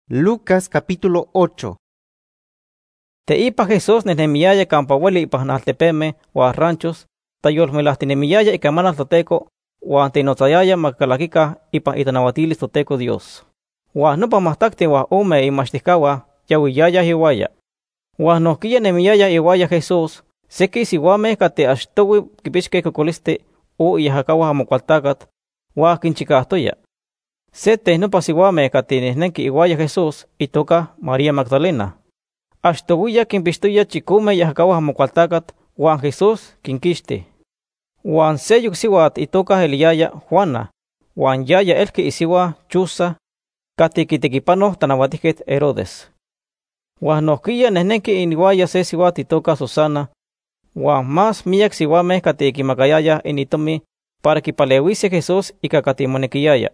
Lucas capítulo 8. Teipa Jesús nehnemiaya campa ueli ipan altepemeh uan ranchos, tayolmelahtinemiyaya ika manal Toteco, uan tinotzayaya makalaquicah ipan itanauatilis Toteco Dios. Uan nopa mahtaktin uan ome imachtihcauah yauiyayah iuaya. Uan nohquiya nemiyaya iuaya Jesús seki siuameh cateh achtoui quipixqueh cocolistli o iahacauah Amocualtacat, uan quinchicahtoya. Se nopa siuameh cateh nehnenqui iuaya Jesús itoca María Magdalena. Achtouiya quinpixtoya chicomeh iahacauah Amocualtacat, uan Jesús quinquixti. Uan se yocsiuatl itoca eliyaya Juana, uan yaya elqui isiua Chuza, cateh quitequipanoh tanauatihquetl Herodes. Uan nohquiya nehnenqui iniuaya se siuatl itoca Susana, uan más miyac siuameh cateh quimacayayah initomi para quipaleuiseh Jesús ica cateh monequiyaya.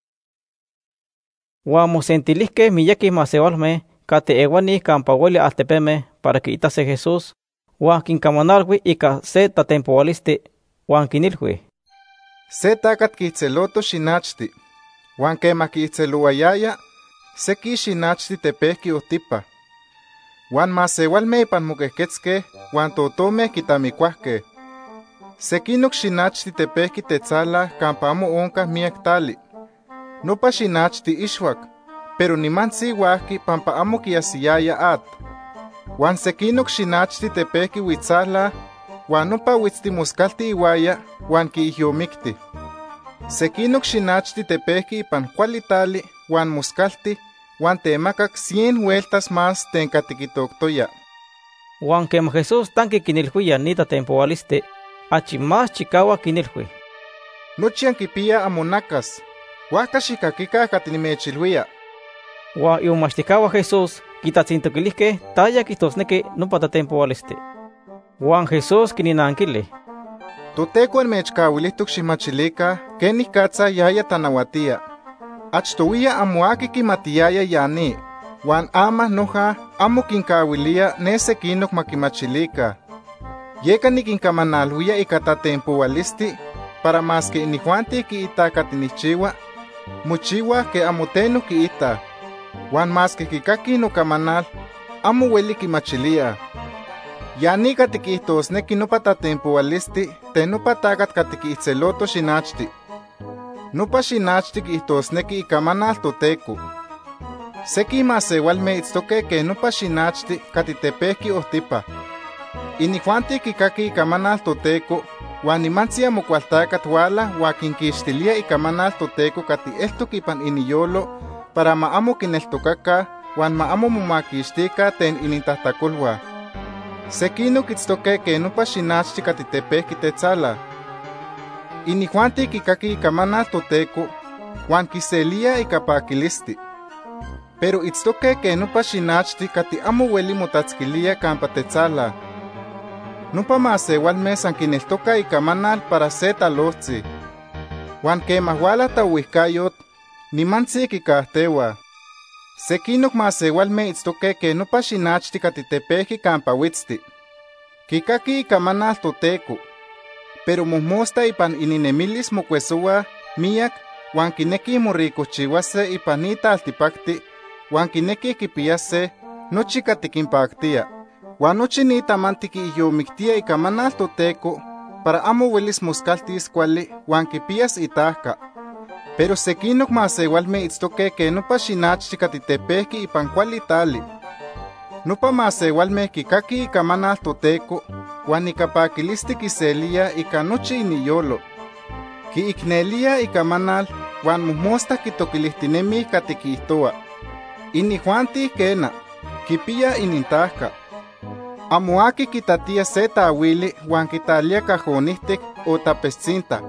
Uan mosentilihqueh miyaquih maseualmeh cateh ewanih campa ueli altepemeh para quiitase Jesús, uan quincamanalui ica se tlatempoualistli, uan quinilhui: Se tacat quihtzeloto xinachti, uan quemah quihtzelouayaya, seki xinachti tepehqui ohtipa. Uan maseualmeh ipan moquehquetzqueh, uan totomeh quitamicuahqueh. Sequinoc xinachti tepehqui tetzalah campa amo oncah miac tali. Nopa xinachti ixuac, pero nimantzi uahqui pampa amo quiasiyaya atl. Uan sequinoc xinachti tepehqui huitzalah, uan nopa huitztimoscalti iuaya, uan quiihyomicti. Sequinoc xinachti tepehqui ipan cuali tali, uan moscalti, uan temacac 100 vueltas más ten cateh quitoctoya. Uan quemah Jesús tanqui quinilhuiya ni tlatempoualistli, achi más chicauac quinilhui: Nochi anquipiyah amonacas, huajca xiccaquicah cateh nimechilhuia. Uan iomachtihcauah Jesús quitlatzintoquilihqueh taya quihtosnequi nopa tlatempoualistli. Uan Jesús quinnanquili: Toteco enmechcauilihtoc ximachilica quenicatza yaya tanauatia. Achtouiya amo aqui quimatiyaya yani, uan ama noja amo quincauilia ne sequinoc maquimachilica. Yeca niquincamanalhuia ica tlatempoualistli para masque inihuantih quiitah cateh nichihua, mochiuah que amo teno quiitah. Uan masque quicaquih nocamanal, amo ueli quimachiliah. Yani cateh quihtosnequi nopa tlatempoualistli ten nopa tacat cateh quihtzeloto xinachti. Nopa xinachti quihtosnequi icamanal Toteco. Seki maseualmeh itztoqueh que nopa xinachti cateh tepehqui ohtipa. Inihuantih quicaquih icamanal Toteco, uan nimantzi Amocualtacat uala uan quinquixtilia icamanal Toteco cateh eltoc ipan iniyolo para ma amo quineltocacah uan ma amo momaquixticah ten inintahtacolhuah. Sequinoc itztoqueh que nopa xinachti cateh tepehqui tetzalah. Inihuantih quicaquih icamanal Toteco, uan quiselia ica paquilistli. Pero itztoqueh que nopa xinachti cateh amo ueli motatzquilia campa tetzalah. Nopa maseualmeh san quineltocah icamanal para se talohtzi. Uan quemah ualah tauihcayotl, nimantzi quicahtiuah. Sequinoc maseualmeh itztoqueh que nopa xinachti cateh tepehqui campa huitzti. Quicaquih icamanal Toteco, pero mojmosta ipan ininemilis mocuesouah miac, uan quinequih moricojchiuaseh ipan ni taltipacti, uan quinequih quipiyaseh nochi cateh quimpactia. Uan nochi ni tamanti quiihyomictia icamanal Toteco para amo uelis moscaltis cuali uan quipiyas itahca. Pero sequinoc maseualmeh itztoqueh que nopa xinachti cateh tepehqui ipan cuali tali. Nopa maseualmeh quicaquih icamanal Toteco, uan ica paquilistli quiselia ica nochi iniyolo. Quiicnelia icamanal, uan mojmosta quitoquilihtinemih cateh quihtoa: Inihuantih quena, quipiyah inintahca. Amo aqui quitatia se tauili uan quitalia cajonihtic o tapestzinta.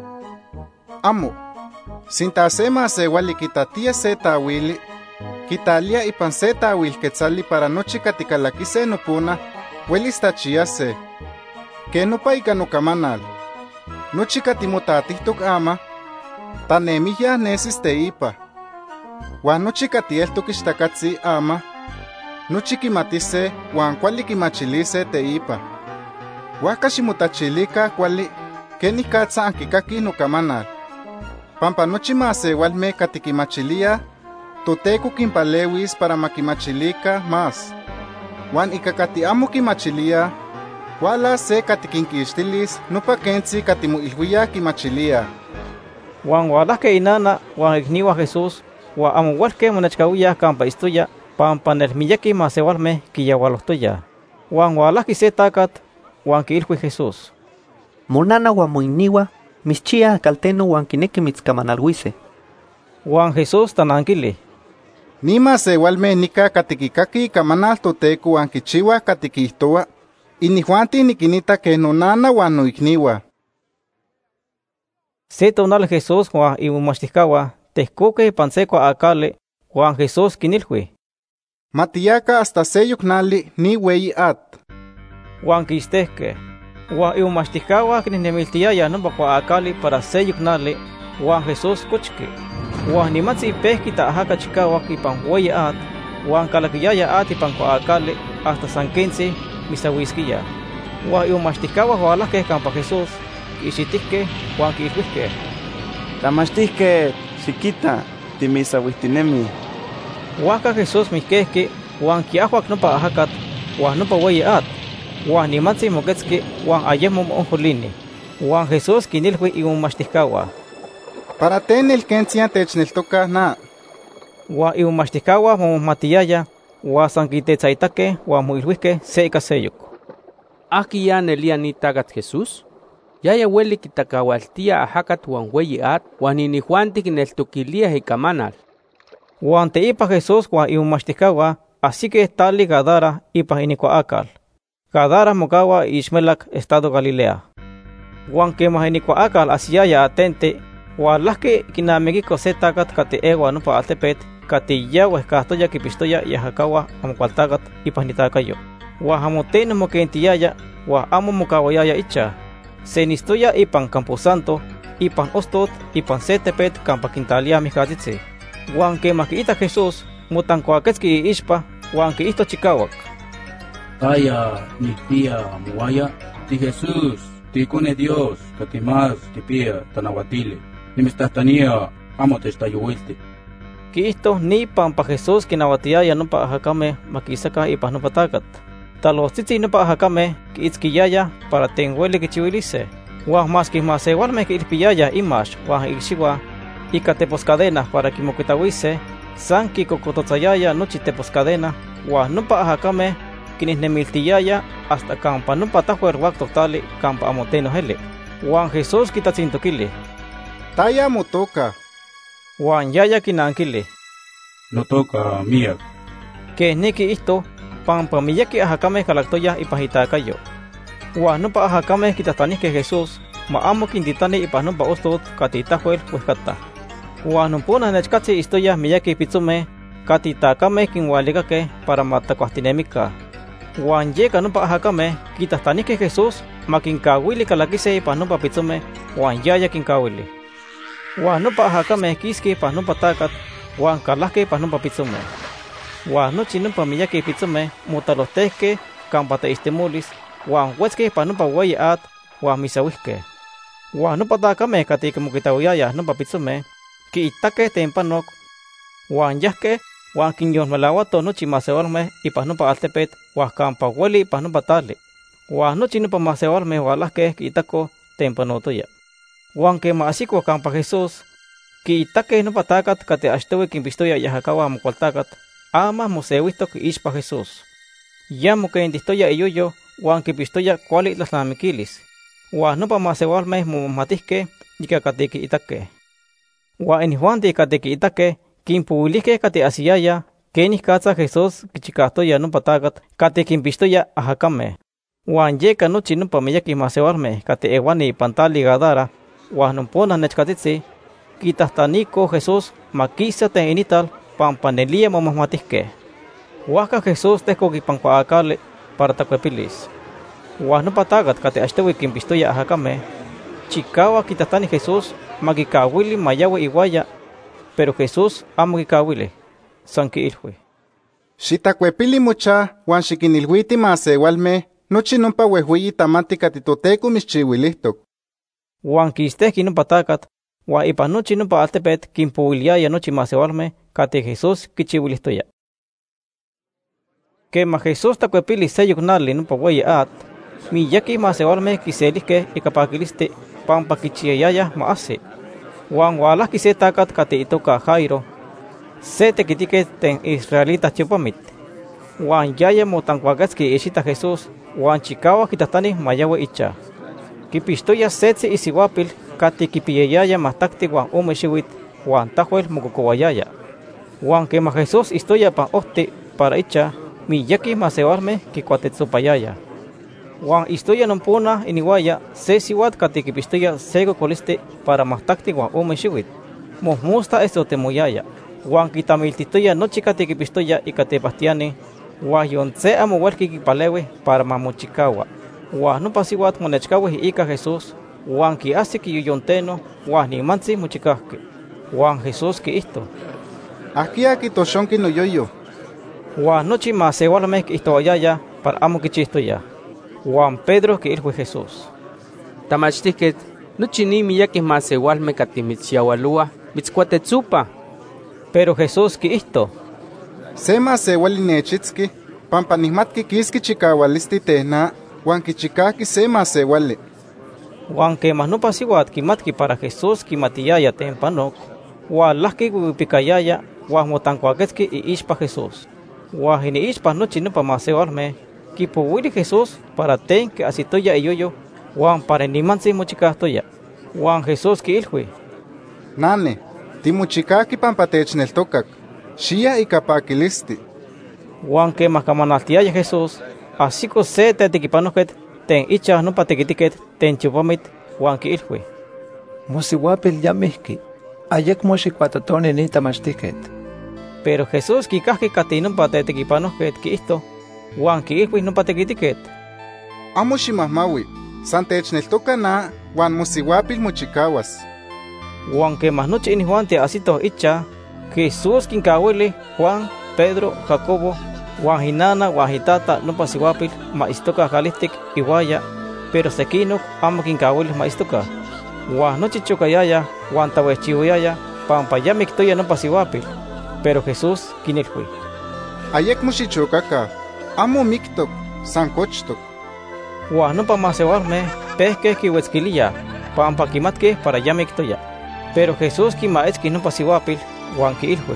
Amo. Sinta se maseuali quitatia se tauili, quitalia ipan se tauilquetzali para nochi cateh calaquiseh nopona, uelis tachiaseh. Que nopa ica nocamanal. Nochi cateh motatihtoc ama, tanemiyah nesis teipa. Uan nochi cateh eltoc ixtacatzi ama, nochi quimatiseh uan cuali quimachiliseh teipa. Huajca ximotachilica cuali quenicatza anquicaquih nocamanal. Pampa nochi maseualmeh cateh quimachiliah, toteco quimpalewis para makimachilica más. Juan ika kati amo kimachilia, wala se katikinquixtilis nopa kentzi katimoilhuia kimachilia. Juan walahke inana Juan igniwa Jesús, Juan amo walke monechkawiyah kampa istuya, pampa nelmiyeki masewalme kiyawalohtoya. Juan walahki se takat, Juan kiilhui Jesús. Monana Juan moigniwa, mischia calteno Juan kineki mitzkamanalhuise. Juan Jesús tanankili. Nima sewalme nika katikikaki kamanal toteco Juan kichiwa katikihtoa, inihuanti nikinita que nonana Juan noikniwa. Se tonal Jesús Juan imumachticawa, tehcoque panseco acale, Juan Jesús kinilhui. Matiyaka hasta seyuknali ni weyi at. Juan quistehque. Juan imumachticawa kinemiltiaya nompa acali para seyuknali, Juan Jesús kuchki. Juan nimatzi pehki taahaka chikawa ipan weyi at, Juan kalakiyaya at ipan acali hasta sanquensi misawisquiya. Juan imumachticawa hualahque campa Jesús, Ixitihke, Juan kiilhuihke. Tamachtihke, chiquita, timisahuistinemi. Juanka Jesús mihkehke, Juan kiahuac nopa ahakat, Juan nopa weyi at, Juan nimatzi moquetzki, Juan ayemo onjolini. Juan Jesús kinilhui imumachticawa. Para ten el kentzia techneltoka na. Juan imumachticawa mommatiyaya, Juan sankitetzaitake, Juan moilhuihke seika seyuk. Aki ya nelia ni tagat Jesús? Yaya hueli kitakawaltia ahakat Juan weyi at, Juan inihuanti kineltokilia hikamanal. Juan teipa Jesús Juan imumachticawa, así que tali Gadara ipa inicuaakal. Gadara mocawa Ixmelak, estado Galilea. Juan quemah inicuaakal asiaya atente, Juan lahke kinamegiko se takat kati ewa nopa altepet, kati yawe kahtoya kipistoya yahakawa amokualtakat ipa nitakayo. Juan hamoteno mokentiyaya, Juan amo mokawayaya icha. Senistoya ipan Camposanto, ipan Ostot, ipan Setepet, campa Quintalia mijatitzi. Juan quemah kiita Jesús, mutancoaquetzki iixpa, Juan kiihto chikawak. Taya, ni tía, muaya, ti Jesús, ti cune Dios, katimas, ti pia, tanawatile, ni mistastania, amo te estayuilte. Kiihto ni pampa Jesús kinawatiaya nopa ajakame makisaka ipa nopa takat. Talostitzi nopa ajakame kiitzkiyaya para tenhueli kichiwilise. Juan maski masewalme kiilpiyaya imash, Juan ixiwa, ika teposcadena para kimokitawise, san kikokototzayaya nochi teposcadena, Juan nopa ajakame kinihnemiltiyaya hasta campa nopa tahuerwak totali campa amoteno hele. Juan Jesús kitatzintokili. Taya motoka. Juan yaya kinankili. No toca mía. Que neki isto, pampa miyaki ajakame kalaktoya ipahitakayo. Juan nopa ajakame kitatanihke Jesús, ma amo kintitani ipa nopa ostot katitahuel huescata. Juan numpuna nechkatzi istoya miyaki pitzume, katitakame kinwaligake para matakuahtinemika. Juan yeka nopa ajakame kitatanihke Jesús, ma kinkawili kalakise ipa nopa pitzume, Juan yaya kinkawili. Juan nopa ajakame kiski ipa nopa takat, Juan kalahke ipa nopa pitzume. Juan nochi nopa miyaki pitzume, mutalostehke, campa teistemulis, Juan huetzke ipa nopa weyi at, Juan misawihke. Juan nopa takame katikimokitawiyaya nopa pitzume, kiitake tempanok, Juan yahke, Juan kinyolmelawato nochi masewalme ipa nopa altepet, Juan campa hueli ipa nopa tali. Juan nochi nopa masewalme hualahke kiitako tempanotoya. Juan quema asiko campa Jesús, kiitake nopa takat kate ashtowe kimpistoya yahakawa amokualtakat, ama mosewihtok iixpa Jesús. Ya mokentistoya iyoyo, Juan kipistoya kuali tlatlamikilis. Juan nopa masewalme mommatihke yika kate kiitake. Juan inihuanti kate kiitake, kimpuilihke kate asiyaya, kenih katza Jesús kichikahtoya nopa takat kate kimpistoya ajakame. Juan yeka nochi nopa miyaki masewalme kate ewani pantali Gadara, Juan numpona nechkatitzi, kitahtaniko Jesús makisa ten inital pampanelia momahmatihke. Huaca Jesús tehko kipankuaakale para takuepilis. Juan nopa takat kate ashtowi kimpistoya ajakame, chikawa kitahtani Jesús makikawili mayawe iwaya, pero Jesús amo kikawili, san kiilhui. Xitakuepili mucha, Juan xikinilhuiti masewalme, nochi nompa wehueyi tamati katitoteco mischiwilihtok. Juan kistehki nopa takat, Wa ipan nochi nopa altepet kinpouiliaya nochi masewalme kati Jesús kichiuilihtoya. Quema Jesús tacuepili se yocnali nopa ueyi at, miyaki masewalme kiselihke ika pakilisti pampa kichiayaya maasi. Huan ualahki se takat kati itoka Jairo, se tekitike ten israelita chupamit. Huan yaya motancuaquetzki ixita Jesús, huan chikawa kitahtani mayawe icha. Kipixtoya setzi isihuapil kati kipiyayaya mahtakti huan ome xiuitl huan tahuel mokokowayaya. Huan quema Jesús istoya pan ohti para icha, miyaki masewalme kikuatetzopayaya. Huan istoya nompuna iniwaya se siuatl kati kipixtoya se kokolisti para mahtakti huan ome xiuitl. Mohmusta estotemoyaya. Huan kitamiltihtoya nochi kati kipixtoya ika tepahtiani, huan yontse amo uelki kipalewi para mamochikawa. Huan nopa siuatl monechkawi ika Jesús, huan kiahsi kiyoyonteno, huan nimantzi mochikahki. Huan Jesús kiihto: Ahkia kitoxonki noyoyo. Huan nochi masewalme kiihtoayaya para amo kichihtoya. Huan Pedro kiilhui Jesús: Tamachtihket, nochi ni miyakih masewalme kati mitzyahualua, mitzkuatetzupa. Pero Jesús kiihto: Se masewali nechitzki, pampa nihmatki kiski chikawalisti tehna, huan kichikahki se masewali. Huan quema nopa siuatl kimatki para Jesús kimatiyaya tempanok, huan lahki wipikayaya, huan motancuaquetzki iixpa Jesús. Huan iniixpa nochi nopa masewalme, kipouili Jesús para ten que asitoya iyoyo, huan para nimantzi mochikahtoya. Huan Jesús kiilhui: Nane, timochikahki pampa techneltokak, xia ika pakilisti. Huan quema kamanaltiaya Jesús, asiko se tetekipanoket ten icha nopa tekitiket ten chupamit, huan kiilhui: Mosiuapil yamihki, ayekmo xikuatotoni ni tamachtihket. Pero Jesús kikahki kati nopa tetekipanoket kiihto, huan kiilhui nopa tekitiket: Amo ximahmaui, san techneltoka na, huan mosiuapil mochikawas. Huan quema nochi inihuanti asitoh icha, Jesús kinkawili Juan, Pedro, Jacobo, huan hinana huan hitata nopa siuapil maistoka kalihtik iwaya, pero sekinok amo kinkawili maistoka. Huan nochi chokayaya huan tawehchiuyaya pampa ya miktoya nopa siuapil. Pero Jesús kinilhui: Ayekmo xichokaka, amo miktok, san kochtok. Huan nopa masewalme pehkeh kiuetzkiliya pampa kimatki para ya miktoya. Pero Jesús kimaetzki nopa siuapil huan kiilhui: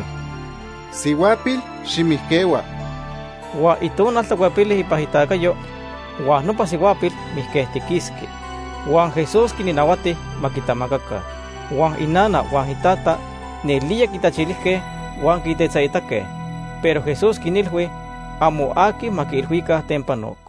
Siuapil ximihkewa. Huan itonal tlakuepili ipahitakayo, huan nopa siuapil mihkehtikiski. Huan Jesús kininawati makitamakakan. Huan inana huan hitata neliya kitachilihkeh huan kitetzaitakeh. Pero Jesús kinilhui amo aki makiilhuikah tempanok.